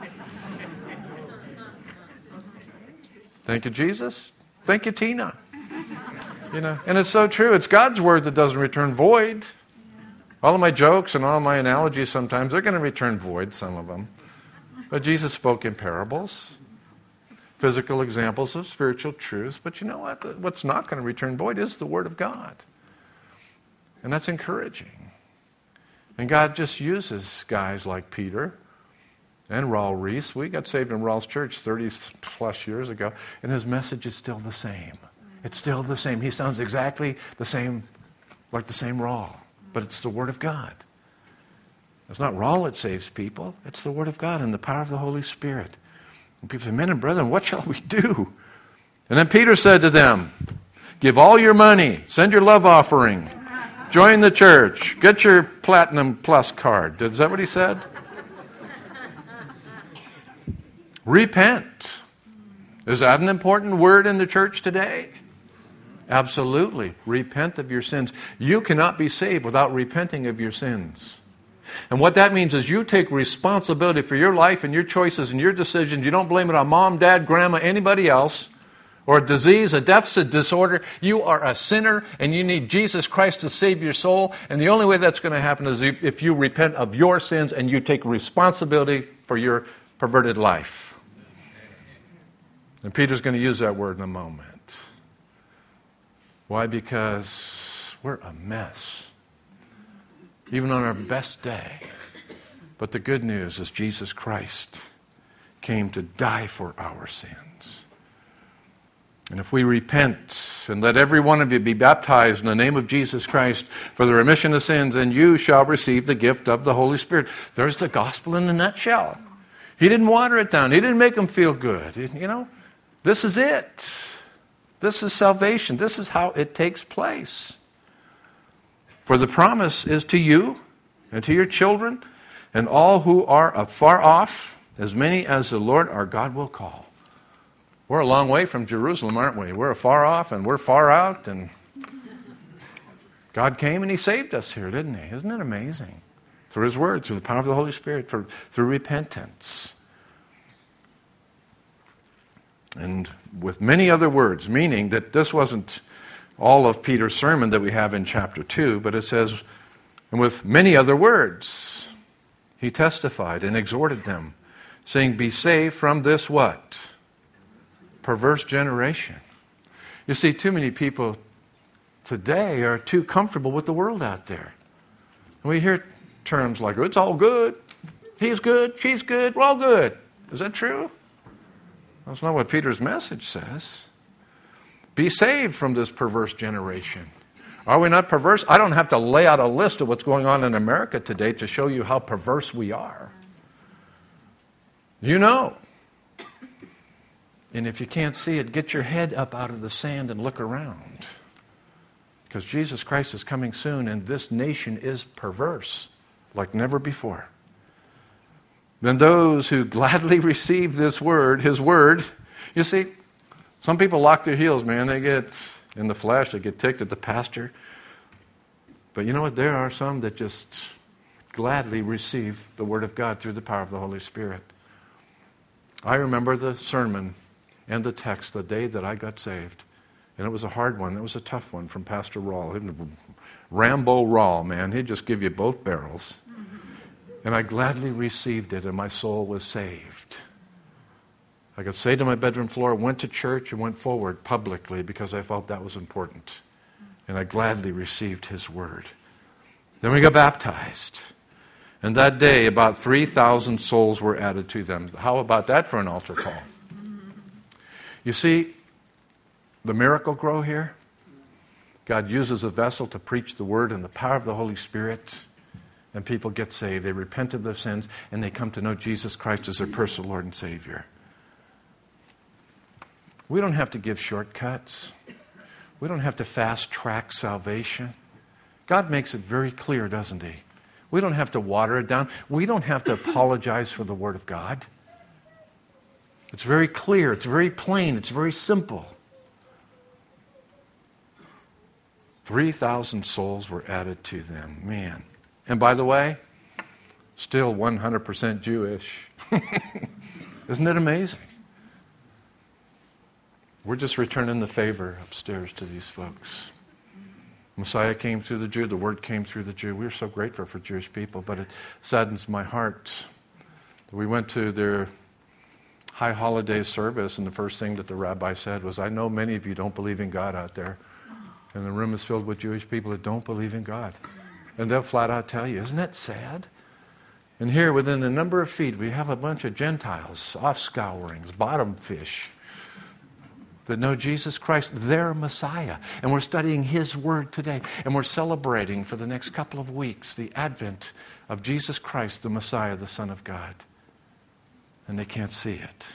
Thank you, Jesus. Thank you, Tina. You know, and it's so true. It's God's word that doesn't return void. All of my jokes and all of my analogies sometimes, they're going to return void, some of them. But Jesus spoke in parables, physical examples of spiritual truths. But you know what? What's not going to return void is the Word of God. And that's encouraging. And God just uses guys like Peter and Raul Reese. We got saved in Raul's church thirty plus years ago, and his message is still the same. It's still the same. He sounds exactly the same, like the same Raul, but it's the Word of God. It's not Raul that saves people. It's the Word of God and the power of the Holy Spirit. And people say, men and brethren, what shall we do? And then Peter said to them, give all your money, send your love offering, join the church, get your Platinum Plus card. Is that what he said? Repent. Is that an important word in the church today? Absolutely. Repent of your sins. You cannot be saved without repenting of your sins. And what that means is you take responsibility for your life and your choices and your decisions. You don't blame it on mom, dad, grandma, anybody else, or a disease, a deficit disorder. You are a sinner and you need Jesus Christ to save your soul. And the only way that's going to happen is if you repent of your sins and you take responsibility for your perverted life. And Peter's going to use that word in a moment. Why? Because we're a mess. Even on our best day. But the good news is Jesus Christ came to die for our sins. And if we repent and let every one of you be baptized in the name of Jesus Christ for the remission of sins, then you shall receive the gift of the Holy Spirit. There's the gospel in a nutshell. He didn't water it down. He didn't make them feel good. You know, This is it. This is salvation. This is how it takes place. For the promise is to you and to your children and all who are afar off, as many as the Lord our God will call. We're a long way from Jerusalem, aren't we? We're far off and we're far out, and God came and He saved us here, didn't He? Isn't it amazing? Through His Word, through the power of the Holy Spirit, through, through repentance. And with many other words, meaning that this wasn't all of Peter's sermon that we have in chapter two, but it says, and with many other words, He testified and exhorted them, saying, be saved from this what? Perverse generation. You see, too many people today are too comfortable with the world out there. And we hear terms like, it's all good, he's good, she's good, we're all good. Is that true? That's not what Peter's message says. Be saved from this perverse generation. Are we not perverse? I don't have to lay out a list of what's going on in America today to show you how perverse we are. You know. And if you can't see it, get your head up out of the sand and look around. Because Jesus Christ is coming soon, and this nation is perverse like never before. Then those who gladly receive this word, His word, you see, some people lock their heels, man. They get in the flesh, they get ticked at the pastor. But you know what? There are some that just gladly receive the word of God through the power of the Holy Spirit. I remember the sermon and the text the day that I got saved. And it was a hard one. It was a tough one from Pastor Rawl. Rambo Rawl, man. He'd just give you both barrels. And I gladly received it, and my soul was saved. I got saved on my bedroom floor, went to church, and went forward publicly because I felt that was important. And I gladly received His word. Then we got baptized. And that day, about three thousand souls were added to them. How about that for an altar call? You see, the miracle grow here. God uses a vessel to preach the word in the power of the Holy Spirit. And people get saved. They repent of their sins, and they come to know Jesus Christ as their personal Lord and Savior. We don't have to give shortcuts. We don't have to fast-track salvation. God makes it very clear, doesn't He? We don't have to water it down. We don't have to apologize for the Word of God. It's very clear. It's very plain. It's very simple. three thousand souls were added to them. Man. And by the way, still one hundred percent Jewish. Isn't it amazing? We're just returning the favor upstairs to these folks. Messiah came through the Jew. The Word came through the Jew. We're so grateful for Jewish people, but it saddens my heart. We went to their high holiday service, and the first thing that the rabbi said was, I know many of you don't believe in God out there. And the room is filled with Jewish people that don't believe in God. And they'll flat out tell you, isn't that sad? And here, within a number of feet, we have a bunch of Gentiles, offscourings, bottom fish, that know Jesus Christ, their Messiah. And we're studying His Word today. And we're celebrating for the next couple of weeks the advent of Jesus Christ, the Messiah, the Son of God. And they can't see it.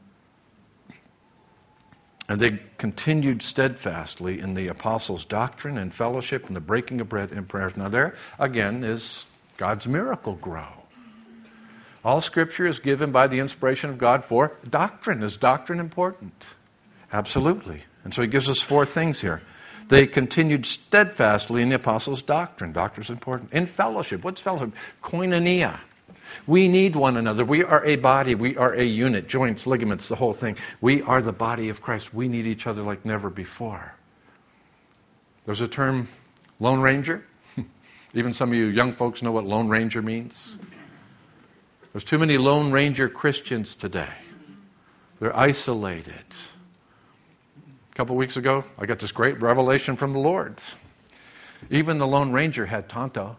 And they continued steadfastly in the apostles' doctrine and fellowship and the breaking of bread and prayers. Now there, again, is God's miracle grow. All Scripture is given by the inspiration of God for doctrine. Is doctrine important? Absolutely. And so He gives us four things here. They continued steadfastly in the apostles' doctrine. Doctrine is important. In fellowship. What's fellowship? Koinonia. We need one another. We are a body. We are a unit. Joints, ligaments, the whole thing. We are the body of Christ. We need each other like never before. There's a term, Lone Ranger. Even some of you young folks know what Lone Ranger means. There's too many Lone Ranger Christians today. They're isolated. A couple weeks ago, I got this great revelation from the Lord. Even the Lone Ranger had Tonto.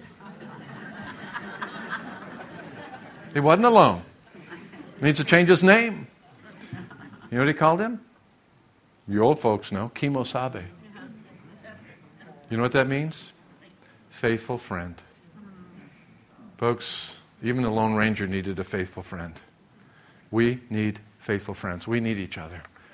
He wasn't alone. He needs to change his name. You know what he called him? You old folks know. Kimosabe. You know what that means? Faithful friend. Folks, even the Lone Ranger needed a faithful friend. We need faithful friends. We need each other.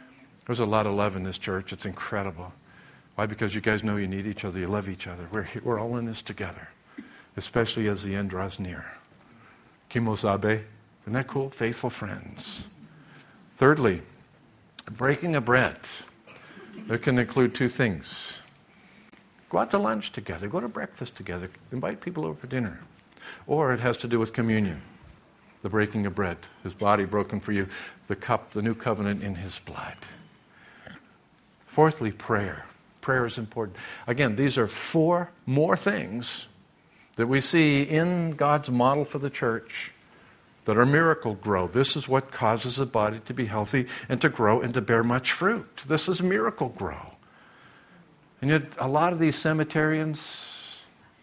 There's a lot of love in this church. It's incredible. Why? Because you guys know you need each other. You love each other. We're, we're all in this together, especially as the end draws near. Kimosabe. Isn't that cool? Faithful friends. Thirdly, breaking of bread. It can include two things. Go out to lunch together. Go to breakfast together. Invite people over for dinner. Or it has to do with communion. The breaking of bread. His body broken for you. The cup, the new covenant in His blood. Fourthly, prayer. Prayer is important. Again, these are four more things that we see in God's model for the church that are miracle grow. This is what causes a body to be healthy and to grow and to bear much fruit. This is miracle grow. And yet a lot of these cemeterians,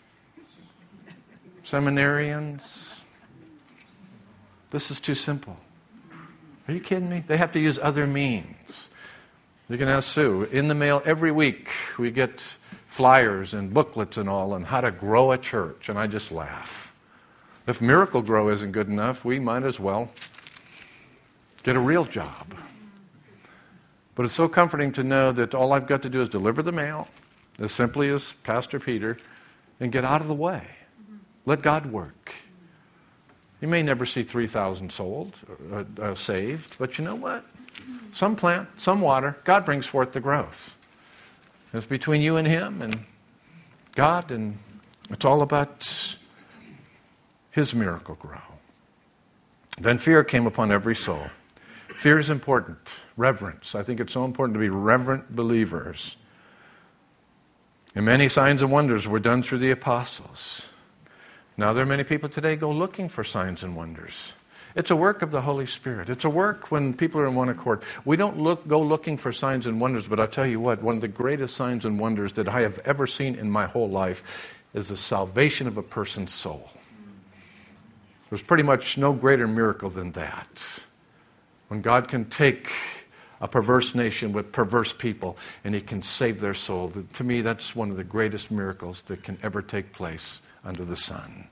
seminarians, this is too simple. Are you kidding me? They have to use other means. You can ask Sue. In the mail every week we get flyers and booklets and all on how to grow a church, and I just laugh. If Miracle Grow isn't good enough, we might as well get a real job. But it's so comforting to know that all I've got to do is deliver the mail, as simply as Pastor Peter, and get out of the way. Let God work. You may never see three thousand sold, uh, uh, saved, but you know what? Some plant, some water, God brings forth the growth. It's between you and Him and God, and it's all about His miracle grow. Then fear came upon every soul. Fear is important. Reverence. I think it's so important to be reverent believers. And many signs and wonders were done through the apostles. Now there are many people today go looking for signs and wonders. It's a work of the Holy Spirit. It's a work when people are in one accord. We don't look, go looking for signs and wonders, but I'll tell you what, one of the greatest signs and wonders that I have ever seen in my whole life is the salvation of a person's soul. There's pretty much no greater miracle than that. When God can take a perverse nation with perverse people and He can save their soul. To me, that's one of the greatest miracles that can ever take place under the sun.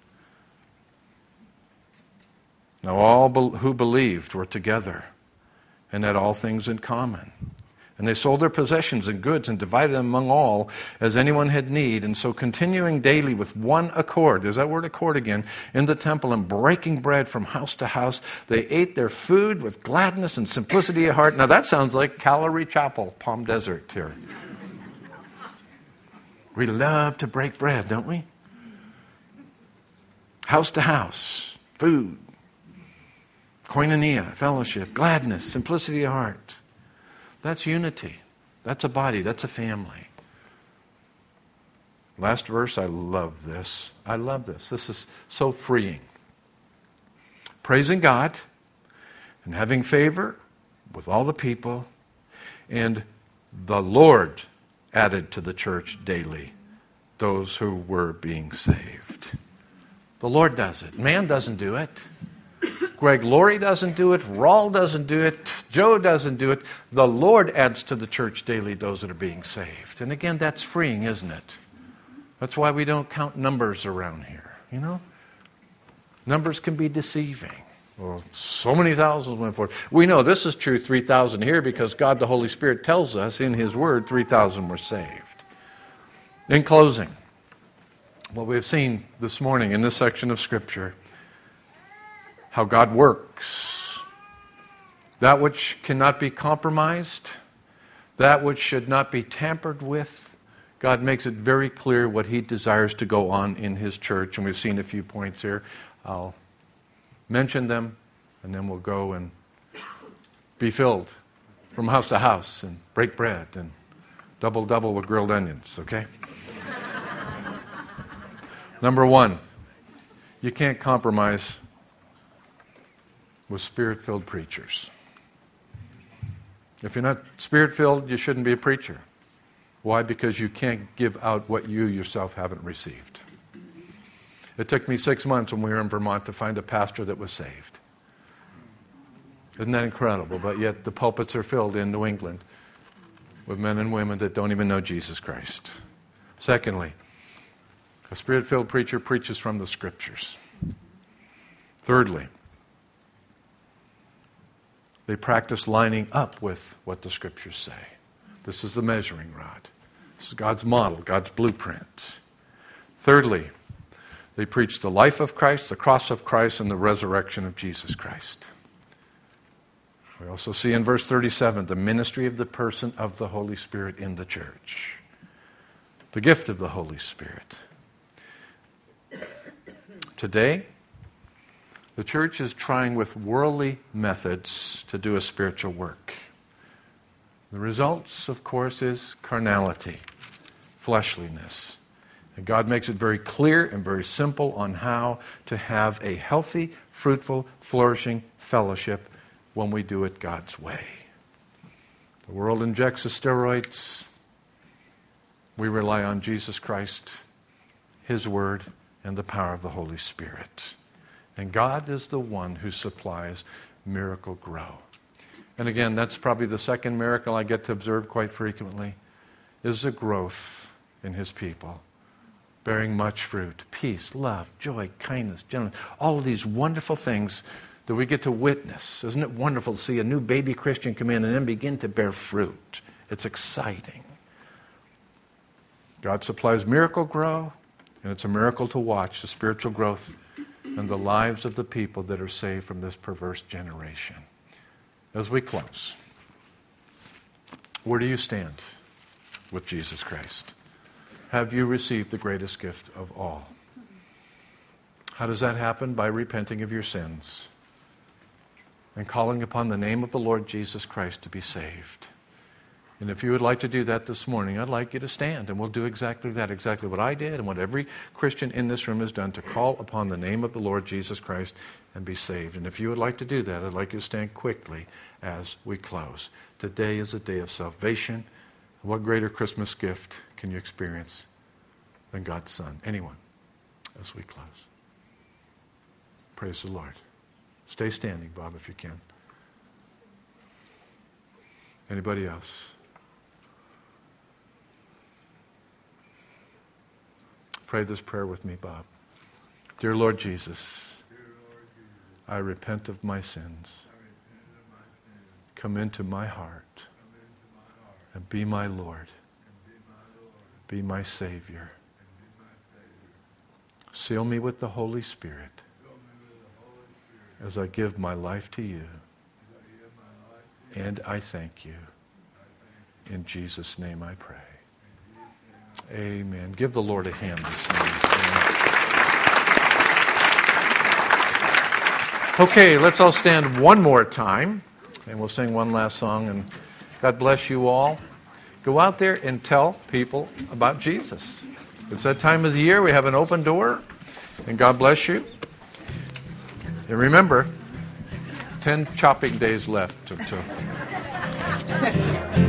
Now all who believed were together and had all things in common. And they sold their possessions and goods and divided them among all as anyone had need. And so continuing daily with one accord, there's that word accord again, in the temple and breaking bread from house to house, they ate their food with gladness and simplicity of heart. Now that sounds like Calvary Chapel, Palm Desert here. We love to break bread, don't we? House to house, food, koinonia, fellowship, gladness, simplicity of heart. That's unity. That's a body. That's a family. Last verse, I love this. I love this. This is so freeing. Praising God and having favor with all the people, and the Lord added to the church daily those who were being saved. The Lord does it. Man doesn't do it. Greg Laurie doesn't do it. Raul doesn't do it. Joe doesn't do it. The Lord adds to the church daily those that are being saved. And again, that's freeing, isn't it? That's why we don't count numbers around here, you know? Numbers can be deceiving. Well, so many thousands went forth. We know this is true, three thousand here, because God the Holy Spirit tells us in His Word three thousand were saved. In closing, what we've seen this morning in this section of Scripture, how God works. That which cannot be compromised, that which should not be tampered with, God makes it very clear what He desires to go on in His church. And we've seen a few points here. I'll mention them, and then we'll go and be filled from house to house and break bread and double-double with grilled onions, okay? Number one, you can't compromise with Spirit-filled preachers. If you're not Spirit-filled, you shouldn't be a preacher. Why? Because you can't give out what you yourself haven't received. It took me six months when we were in Vermont to find a pastor that was saved. Isn't that incredible? But yet the pulpits are filled in New England with men and women that don't even know Jesus Christ. Secondly, a Spirit-filled preacher preaches from the Scriptures. Thirdly, They practice lining up with what the Scriptures say. This is the measuring rod. This is God's model, God's blueprint. Thirdly, they preach the life of Christ, the cross of Christ, and the resurrection of Jesus Christ. We also see in verse thirty-seven the ministry of the person of the Holy Spirit in the church. The gift of the Holy Spirit. Today, the church is trying with worldly methods to do a spiritual work. The results, of course, is carnality, fleshliness. And God makes it very clear and very simple on how to have a healthy, fruitful, flourishing fellowship when we do it God's way. The world injects the steroids. We rely on Jesus Christ, His Word, and the power of the Holy Spirit. And God is the one who supplies Miracle-Gro. And again, that's probably the second miracle I get to observe quite frequently, is the growth in His people, bearing much fruit, peace, love, joy, kindness, gentleness, all of these wonderful things that we get to witness. Isn't it wonderful to see a new baby Christian come in and then begin to bear fruit? It's exciting. God supplies Miracle-Gro, and it's a miracle to watch the spiritual growth in the lives of the people that are saved from this perverse generation. As we close, where do you stand with Jesus Christ? Have you received the greatest gift of all? How does that happen? By repenting of your sins and calling upon the name of the Lord Jesus Christ to be saved. And if you would like to do that this morning, I'd like you to stand, and we'll do exactly that, exactly what I did and what every Christian in this room has done, to call upon the name of the Lord Jesus Christ and be saved. And if you would like to do that, I'd like you to stand quickly as we close. Today is a day of salvation. What greater Christmas gift can you experience than God's Son? Anyone, as we close. Praise the Lord. Stay standing, Bob, if you can. Anybody else? Pray this prayer with me, Bob. Dear Lord Jesus, I repent of my sins. Come into my heart and be my Lord. Be my Savior. Seal me with the Holy Spirit as I give my life to you. And I thank you. In Jesus' name I pray. Amen. Give the Lord a hand this morning. Okay, let's all stand one more time, and we'll sing one last song. And God bless you all. Go out there and tell people about Jesus. It's that time of the year. We have an open door, and God bless you. And remember, ten chopping days left to. to